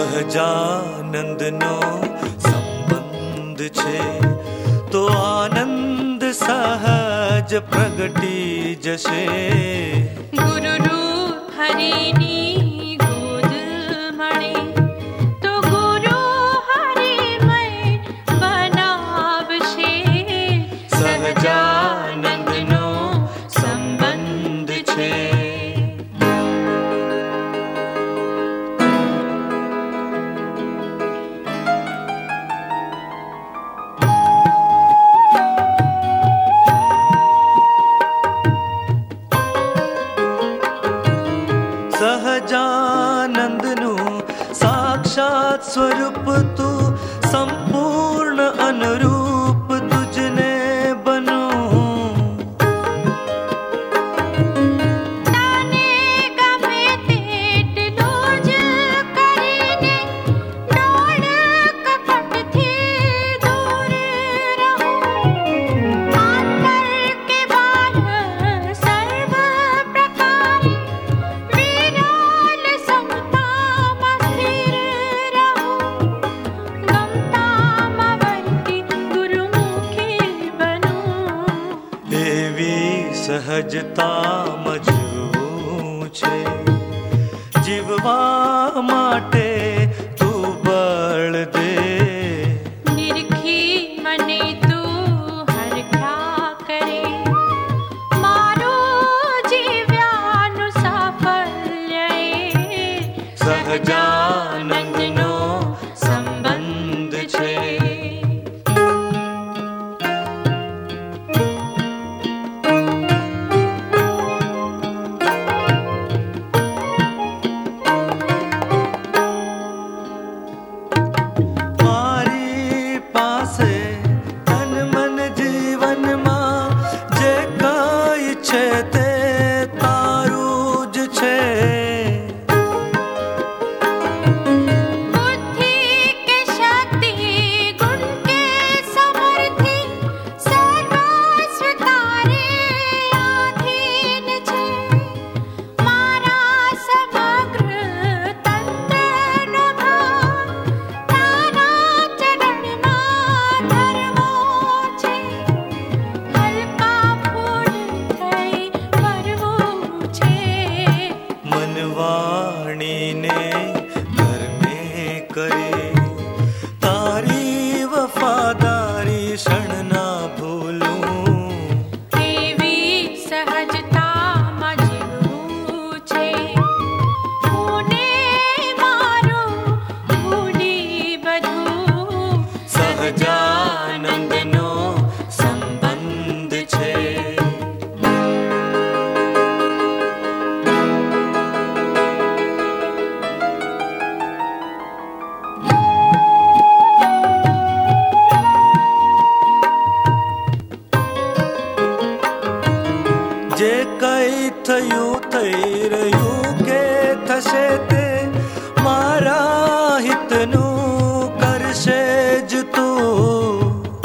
સહજાનંદનો સંબંધ છે તો આનંદ સહજ પ્રગટી જશે. ગુરુરૂપ હરિની ગોદ મળે તો ગુરુ હરિમય બનાવશે. સહજાનંદનો સંબંધ છે. સહજાનંદનું સાક્ષાત સ્વરૂપ તું સંપૂર્ણ અનુરૂપ તુજને બનું. તને ગમે તેટલું જ કરીને ડોળ કપટથી દૂર રહું. આંતર કે બાહ્ર સર્વ પ્રકારે વિરાલ સમતામાં સ્થિર રહું. ગમતામાં વર્તી ગુરુમુખી બનું. એવી સહજતામાં જીવવું છે. જીવવા માટે તું બળ દે. નિરખી મને તું હરખ્યા કરે. મારું જીવ્યાનું સાફલ્ય એ સહજાનંદનો સંબંધ છે. મારી પાસે તન મન જીવનમાં જે કાંઈ છે તે તારું જ છે. બુદ્ધિ કે શક્તિ ગુણ કે સમર્થિ સર્વસ્વ તારે આધીન છે. મારા સમગ્ર તંત્રનો ભાર તારા ચરણમાં ધરવો છે. હલકા ફૂલ થઈ ફરવું છે. મનવાણીને ધર્મે કરે. તારી વફાદારી ક્ષણ ના ભૂલું. એવી સહજતામાં જીવવું છે. હું મારું ભૂલી બધું. સહજાનંદનો સંબંધ છે. જે કઈ થયું થઈ રહ્યું કે થશે તે મારા હિતનું કરશે જ તું.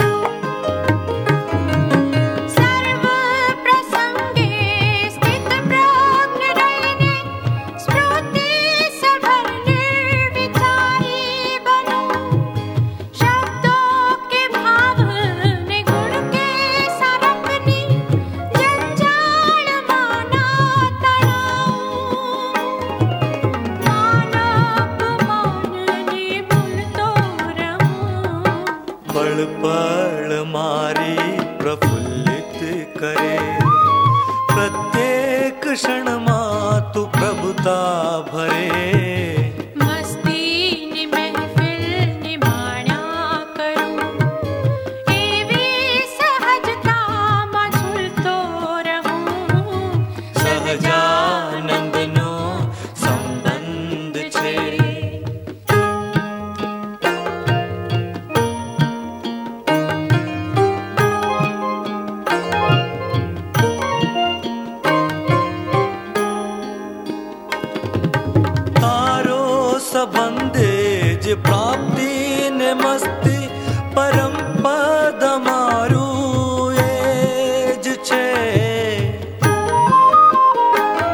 સર્વ પ્રસંગે સ્થિત પ્રજ્ઞ રહીને સ્મૃતિ સભર નિર્વિચારી બનું. શબ્દો કે ભાવ ને ગુણ કે સારપની જંજાળમાં ના તણાવું. માન અપમાનને ભૂલતો રહું. પળ પળ મારી પ્રફુલ્લિત કરે. પ્રત્યેક ક્ષણમાં તું પ્રભુતા ભરે. મસ્તીની મહેફિલને માણ્યા કરું. એવી સહજતામાં ઝૂલતો રહું. સહજાનંદનો સંબંધ છે. તારો સંબંધે જ પ્રાપ્તિ ને મસ્તી પરમ પદ મારું એ જ છે.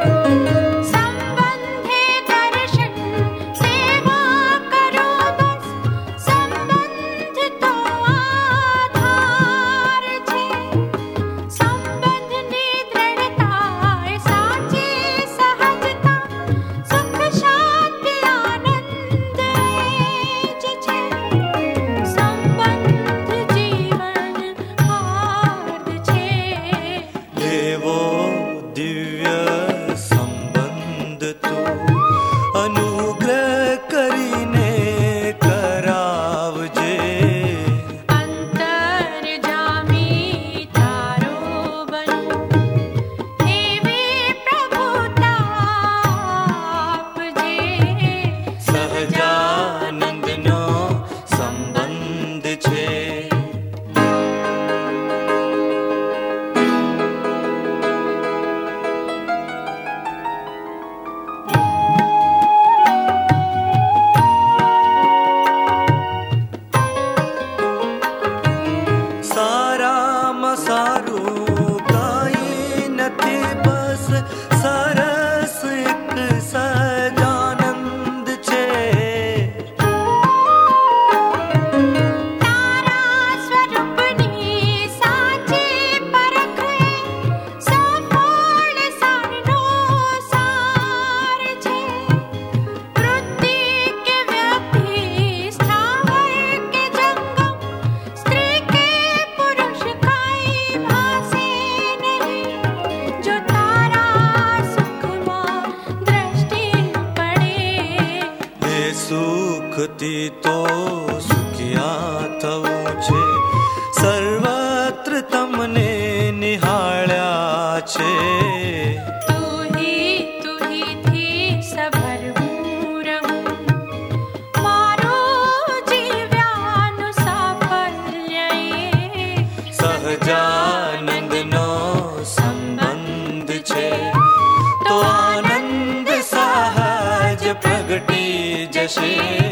સરસ એક સજાનંદ છે. તારા સ્વરૂપની સાચી પરખ સફળ સારનો સાર છે. વૃત્તિ કે વ્યક્તિ સ્થાવર કે જંગમ સ્ત્રી કે પુરુષ કાંઈ ભાસે નહીં. જો તારા સુખમાં દ્રષ્ટિ પડે એ સુખથી તો સુખિયા થવું છે. સર્વત્ર તમને નિહાળ્યા છે. તુહી થી સભર હું રહું. મારું જીવ્યાનું સાફલ્ય એ સહજાનંદનો સંબંધ છે. તો આનંદ સહજ પ્રગટી જશે.